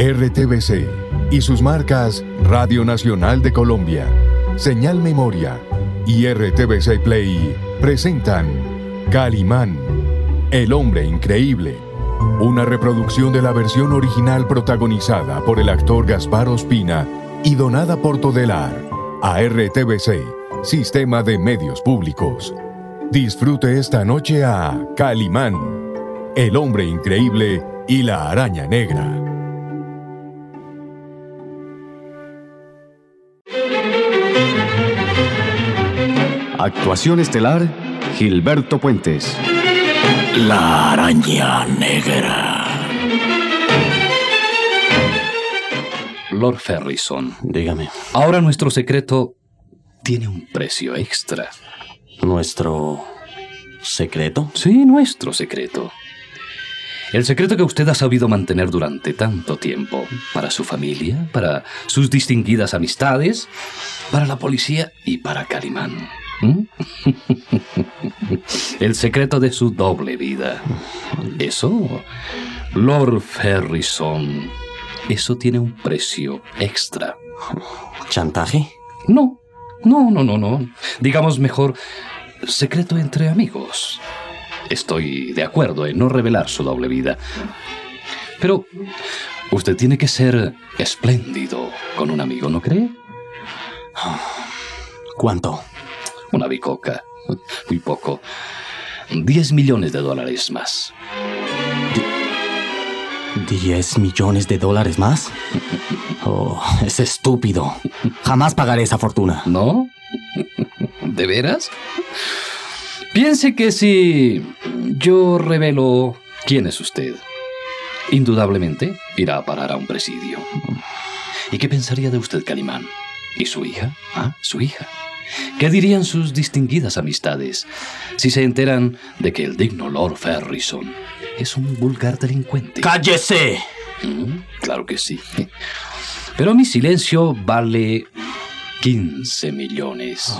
RTBC y sus marcas Radio Nacional de Colombia, Señal Memoria y RTBC Play presentan Calimán, el hombre increíble. Una reproducción de la versión original protagonizada por el actor Gaspar Ospina y donada por Todelar a RTBC, Sistema de Medios Públicos. Disfrute esta noche a Calimán, el hombre increíble y la araña negra. Actuación estelar, Gilberto Puentes. La araña negra. Lord Ferrison. Dígame. Ahora nuestro secreto tiene un precio extra. ¿Nuestro secreto? Sí, nuestro secreto. El secreto que usted ha sabido mantener durante tanto tiempo. Para su familia, para sus distinguidas amistades, para la policía y para Calimán. El secreto de su doble vida. Eso, Lord Ferrison, eso tiene un precio extra. ¿Chantaje? No. Digamos mejor, secreto entre amigos. Estoy de acuerdo en no revelar su doble vida. Pero usted tiene que ser espléndido con un amigo, ¿no cree? ¿Cuánto? Una bicoca. Muy poco. $10 millones más. ¿$10 millones más? Oh, es estúpido. Jamás pagaré esa fortuna. ¿No? ¿De veras? Piense que si yo revelo quién es usted, indudablemente irá a parar a un presidio. ¿Y qué pensaría de usted, Calimán? ¿Y su hija? ¿Ah? ¿Su hija? ¿Qué dirían sus distinguidas amistades si se enteran de que el digno Lord Ferrison es un vulgar delincuente? ¡Cállese! Claro que sí. Pero mi silencio vale $15 millones.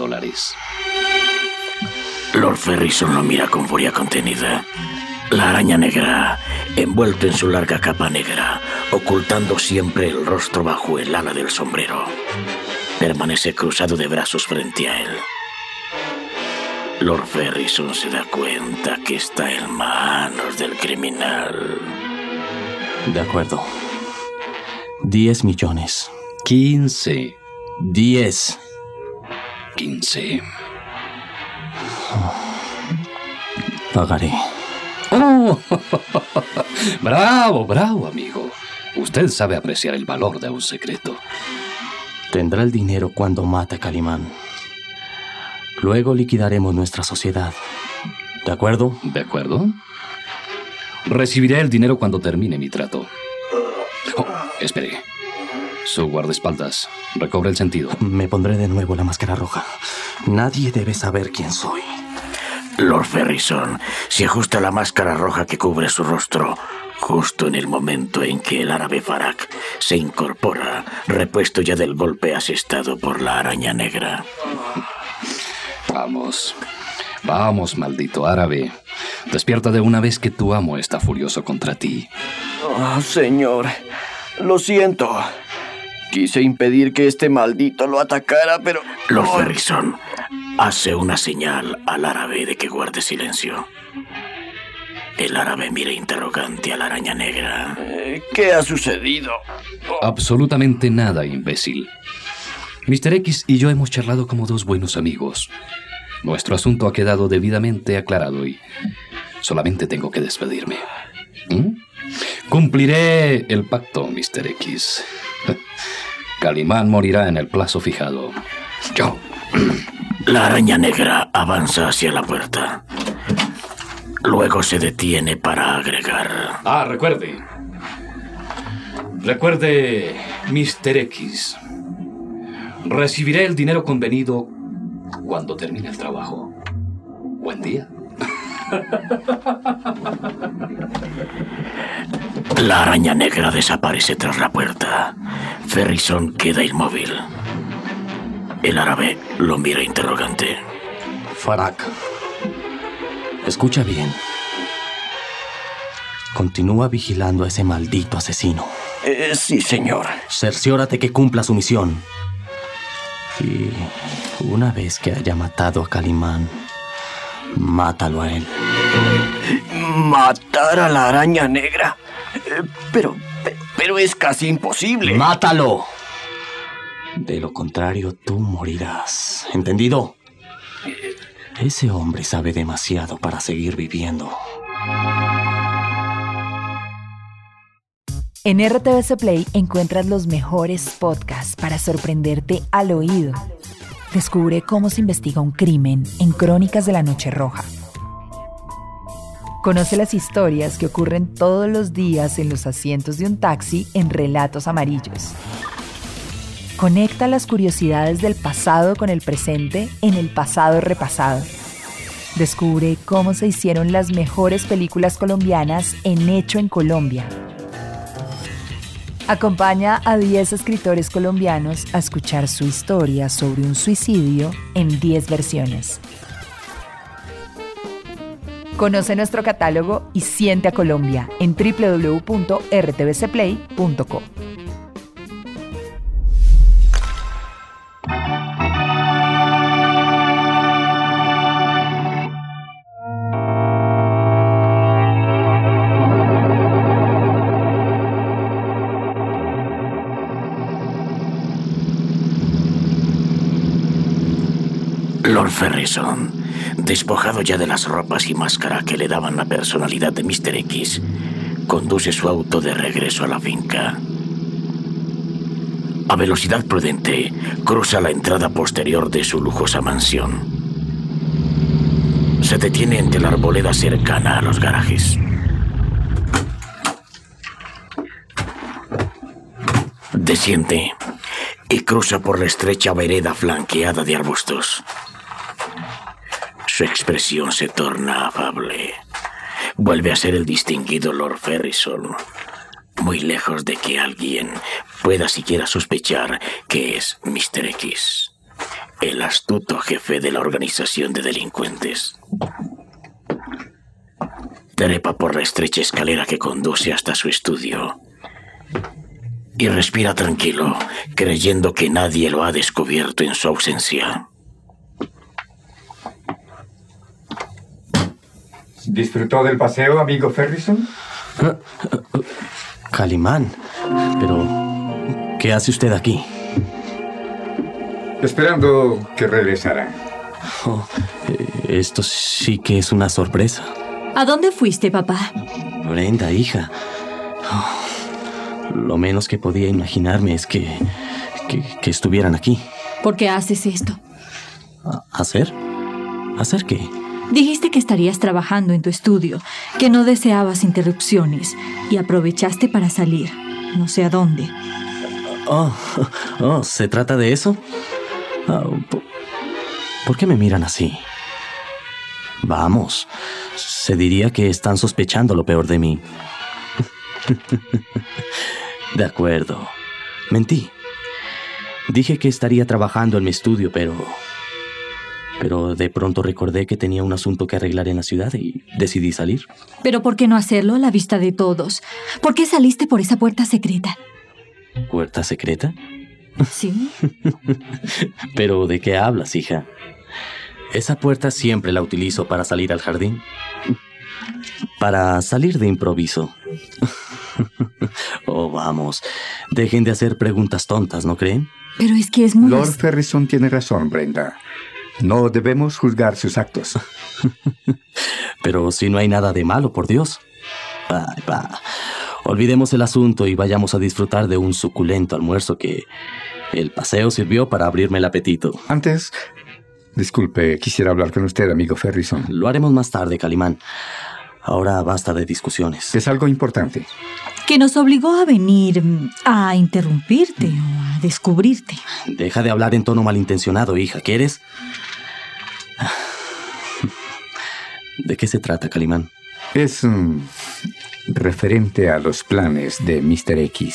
Lord Ferrison lo mira con furia contenida. La araña negra, envuelto en su larga capa negra, ocultando siempre el rostro bajo el ala del sombrero, permanece cruzado de brazos frente a él. Lord Ferrison se da cuenta que está en manos del criminal. De acuerdo. 10 millones. 15. 10. 15. Pagaré. ¡Oh! Bravo, amigo. Usted sabe apreciar el valor de un secreto. Tendrá el dinero cuando mate a Calimán. Luego liquidaremos nuestra sociedad. ¿De acuerdo? ¿De acuerdo? Recibiré el dinero cuando termine mi trato. Oh, espere. Su guardaespaldas. Recobre el sentido. Me pondré de nuevo la máscara roja. Nadie debe saber quién soy. Lord Ferrison se ajusta la máscara roja que cubre su rostro, justo en el momento en que el árabe Farak se incorpora, repuesto ya del golpe asestado por la araña negra. Vamos, maldito árabe. Despierta de una vez que tu amo está furioso contra ti. Oh, señor, lo siento. Quise impedir que este maldito lo atacara, pero... Lord Ferrison hace una señal al árabe de que guarde silencio. El árabe mira interrogante a la araña negra. ¿Qué ha sucedido? Absolutamente nada, imbécil. Mr. X y yo hemos charlado como dos buenos amigos. Nuestro asunto ha quedado debidamente aclarado y solamente tengo que despedirme. Cumpliré el pacto, Mr. X. Calimán morirá en el plazo fijado. Yo. La araña negra avanza hacia la puerta. Luego se detiene para agregar. Recuerde, Mr. X. Recibiré el dinero convenido cuando termine el trabajo. Buen día. La araña negra desaparece tras la puerta. Ferrison queda inmóvil. El árabe lo mira interrogante. Farak, escucha bien. Continúa vigilando a ese maldito asesino. Sí, señor. Cerciórate que cumpla su misión. Y una vez que haya matado a Calimán, mátalo a él. ¿Matar a la araña negra? Pero es casi imposible. ¡Mátalo! De lo contrario, tú morirás. ¿Entendido? Ese hombre sabe demasiado para seguir viviendo. En RTVC Play encuentras los mejores podcasts para sorprenderte al oído. Descubre cómo se investiga un crimen en Crónicas de la Noche Roja. Conoce las historias que ocurren todos los días en los asientos de un taxi en Relatos Amarillos. Conecta las curiosidades del pasado con el presente en El Pasado Repasado. Descubre cómo se hicieron las mejores películas colombianas en Hecho en Colombia. Acompaña a 10 escritores colombianos a escuchar su historia sobre un suicidio en 10 versiones. Conoce nuestro catálogo y siente a Colombia en www.rtvcplay.co. Lord Ferrison, despojado ya de las ropas y máscara que le daban la personalidad de Mr. X, conduce su auto de regreso a la finca. A velocidad prudente, cruza la entrada posterior de su lujosa mansión. Se detiene entre la arboleda cercana a los garajes. Desciende y cruza por la estrecha vereda flanqueada de arbustos. Su expresión se torna afable. Vuelve a ser el distinguido Lord Ferrison, muy lejos de que alguien pueda siquiera sospechar que es Mr. X, el astuto jefe de la organización de delincuentes. Trepa por la estrecha escalera que conduce hasta su estudio y respira tranquilo, creyendo que nadie lo ha descubierto en su ausencia. ¿Disfrutó del paseo, amigo Ferrison? Calimán, pero ¿qué hace usted aquí? Esperando que regresara. Esto sí que es una sorpresa. ¿A dónde fuiste, papá? Brenda, hija. Lo menos que podía imaginarme es que estuvieran aquí. ¿Por qué haces esto? ¿Hacer? ¿Hacer qué? Dijiste que estarías trabajando en tu estudio, que no deseabas interrupciones y aprovechaste para salir. No sé a dónde. ¿Se trata de eso? ¿Por qué me miran así? Vamos, se diría que están sospechando lo peor de mí. De acuerdo, mentí. Dije que estaría trabajando en mi estudio, pero de pronto recordé que tenía un asunto que arreglar en la ciudad y decidí salir. ¿Pero por qué no hacerlo a la vista de todos? ¿Por qué saliste por esa puerta secreta? ¿Puerta secreta? Sí. ¿Pero de qué hablas, hija? Esa puerta siempre la utilizo para salir al jardín. Para salir de improviso. Vamos, dejen de hacer preguntas tontas, ¿no creen? Pero es que es muy... Lord Ferrison tiene razón, Brenda. No debemos juzgar sus actos. Pero si no hay nada de malo, por Dios. Olvidemos el asunto y vayamos a disfrutar de un suculento almuerzo que el paseo sirvió para abrirme el apetito. Antes, disculpe, quisiera hablar con usted, amigo Ferrison. Lo haremos más tarde, Calimán. Ahora basta de discusiones. Es algo importante. Que nos obligó a venir a interrumpirte o a descubrirte. Deja de hablar en tono malintencionado, hija. ¿Quieres? ¿De qué se trata, Calimán? Es referente a los planes de Mr. X.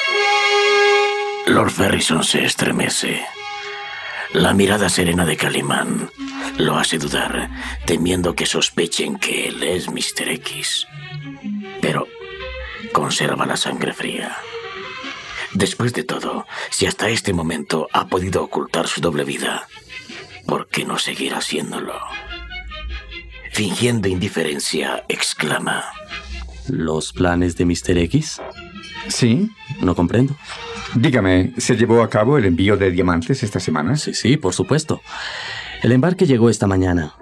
Lord Ferrison se estremece. La mirada serena de Calimán lo hace dudar, temiendo que sospechen que él es Mr. X. Pero conserva la sangre fría. Después de todo, si hasta este momento ha podido ocultar su doble vida, ¿por qué no seguir haciéndolo? Fingiendo indiferencia, exclama: ¿Los planes de Mr. X? ¿Sí? No comprendo. Dígame, ¿se llevó a cabo el envío de diamantes esta semana? Sí, por supuesto. El embarque llegó esta mañana.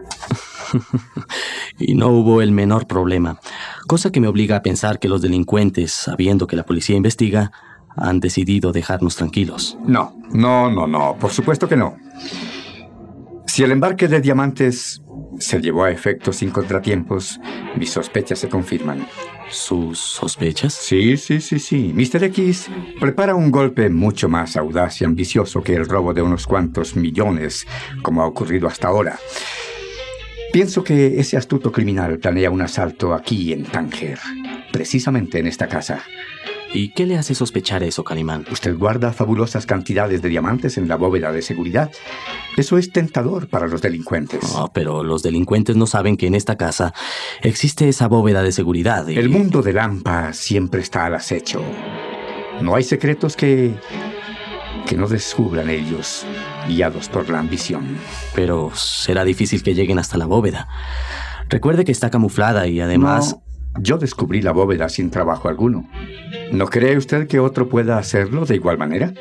Y no hubo el menor problema. Cosa que me obliga a pensar que los delincuentes, sabiendo que la policía investiga, han decidido dejarnos tranquilos. No. Por supuesto que no. Si el embarque de diamantes se llevó a efecto sin contratiempos, mis sospechas se confirman. ¿Sus sospechas? Sí. Mr. X prepara un golpe mucho más audaz y ambicioso que el robo de unos cuantos millones, como ha ocurrido hasta ahora. Pienso que ese astuto criminal planea un asalto aquí en Tánger, precisamente en esta casa. ¿Y qué le hace sospechar eso, Calimán? Usted guarda fabulosas cantidades de diamantes en la bóveda de seguridad. Eso es tentador para los delincuentes. No, pero los delincuentes no saben que en esta casa existe esa bóveda de seguridad. El mundo de Lampa siempre está al acecho. No hay secretos que no descubran ellos, guiados por la ambición. Pero será difícil que lleguen hasta la bóveda. Recuerde que está camuflada y además... No, yo descubrí la bóveda sin trabajo alguno. ¿No cree usted que otro pueda hacerlo de igual manera?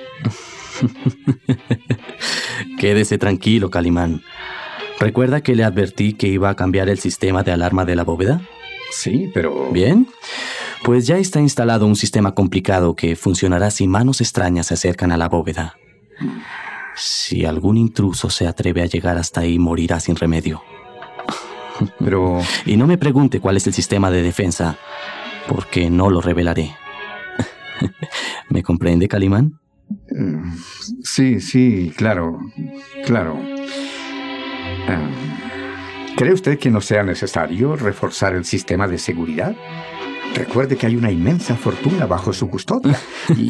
Quédese tranquilo, Calimán. ¿Recuerda que le advertí que iba a cambiar el sistema de alarma de la bóveda? Sí, pero... Bien. Pues ya está instalado un sistema complicado que funcionará si manos extrañas se acercan a la bóveda. Si algún intruso se atreve a llegar hasta ahí, morirá sin remedio. Pero... Y no me pregunte cuál es el sistema de defensa, porque no lo revelaré. ¿Me comprende, Calimán? Sí, claro. ¿Cree usted que no sea necesario reforzar el sistema de seguridad? Recuerde que hay una inmensa fortuna bajo su custodia.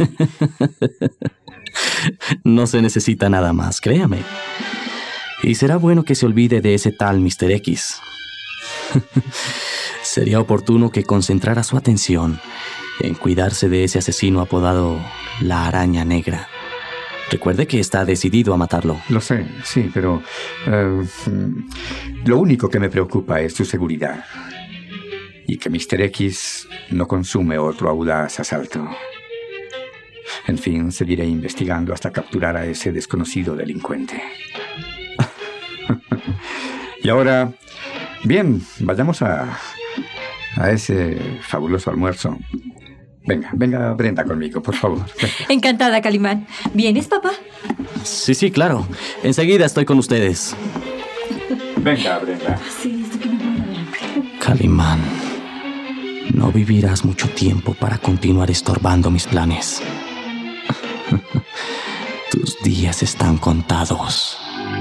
No se necesita nada más, créame. Y será bueno que se olvide de ese tal Mr. X. Sería oportuno que concentrara su atención en cuidarse de ese asesino apodado la Araña Negra. Recuerde que está decidido a matarlo. Lo sé, sí, pero... lo único que me preocupa es su seguridad. Y que Mr. X no consume otro audaz asalto. En fin, seguiré investigando hasta capturar a ese desconocido delincuente. Y ahora... Bien, vayamos a ese fabuloso almuerzo. Venga, Brenda, conmigo, por favor. Venga. Encantada, Calimán. ¿Vienes, papá? Sí, claro. Enseguida estoy con ustedes. Venga, Brenda. Sí, esto que me muero de hambre. Calimán, no vivirás mucho tiempo para continuar estorbando mis planes. Tus días están contados.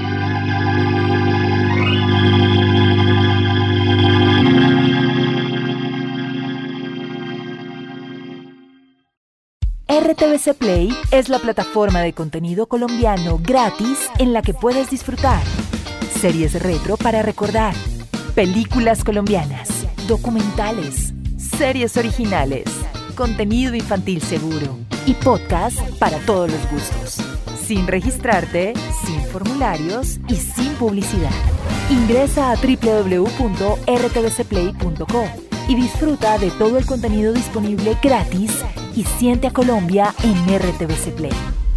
RTVC Play es la plataforma de contenido colombiano gratis en la que puedes disfrutar series retro para recordar, películas colombianas, documentales, series originales, contenido infantil seguro y podcast para todos los gustos. Sin registrarte, sin formularios y sin publicidad. Ingresa a www.rtvcplay.co y disfruta de todo el contenido disponible gratis y siente a Colombia en RTVC Play.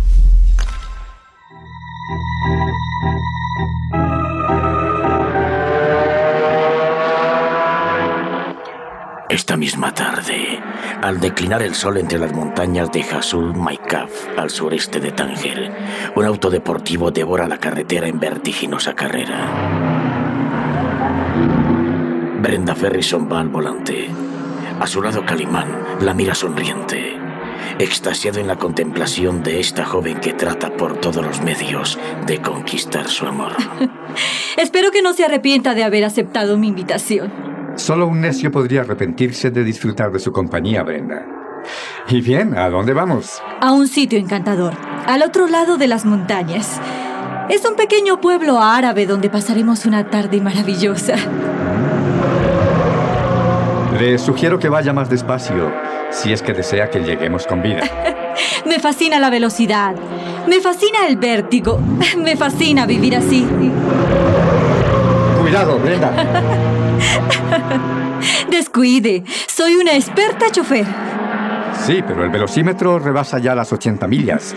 Esta misma tarde, al declinar el sol entre las montañas de Hasul Maikaf, al sureste de Tánger, un auto deportivo devora la carretera en vertiginosa carrera. Brenda Ferrison va al volante. A su lado Calimán la mira sonriente, extasiado en la contemplación de esta joven que trata por todos los medios de conquistar su amor. Espero que no se arrepienta de haber aceptado mi invitación. Solo un necio podría arrepentirse de disfrutar de su compañía, Brenda. Y bien, ¿a dónde vamos? A un sitio encantador, al otro lado de las montañas. Es un pequeño pueblo árabe donde pasaremos una tarde maravillosa. Le sugiero que vaya más despacio. si es que desea que lleguemos con vida. Me fascina la velocidad, me fascina el vértigo, me fascina vivir así. Cuidado, Brenda. Descuide, soy una experta chofer. Sí, pero el velocímetro rebasa ya las 80 millas.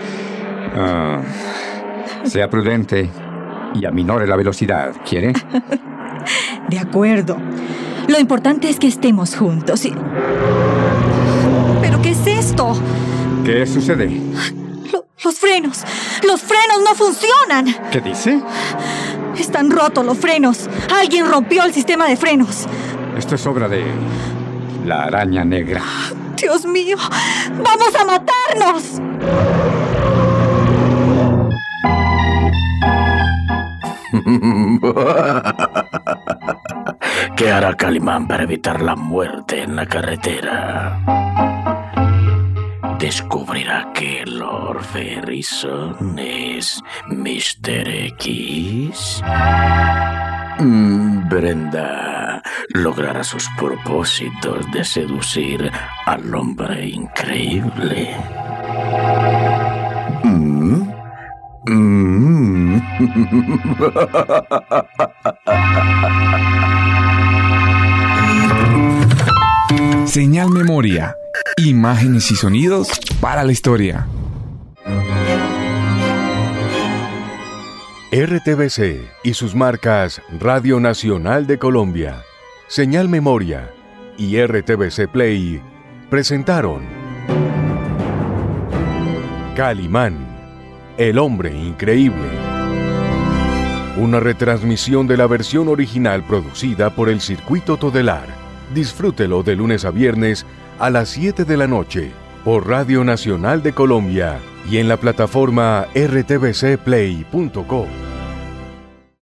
Sea prudente y aminore la velocidad, ¿quiere? De acuerdo. Lo importante es que estemos juntos y... ¿Pero qué es esto? ¿Qué sucede? Los frenos. ¡Los frenos no funcionan! ¿Qué dice? Están rotos los frenos. Alguien rompió el sistema de frenos. Esto es obra de la araña negra. ¡Dios mío! ¡Vamos a matarnos! ¿Qué hará Calimán para evitar la muerte en la carretera? Descubrirá que Lord Ferrison es Mr. X. Brenda logrará sus propósitos de seducir al hombre increíble. Señal Memoria. Imágenes y sonidos para la historia. RTBC y sus marcas Radio Nacional de Colombia, Señal Memoria y RTBC Play presentaron Calimán, el hombre increíble. Una retransmisión de la versión original producida por el Circuito Todelar. Disfrútelo de lunes a viernes a las 7 de la noche por Radio Nacional de Colombia y en la plataforma rtbcplay.co.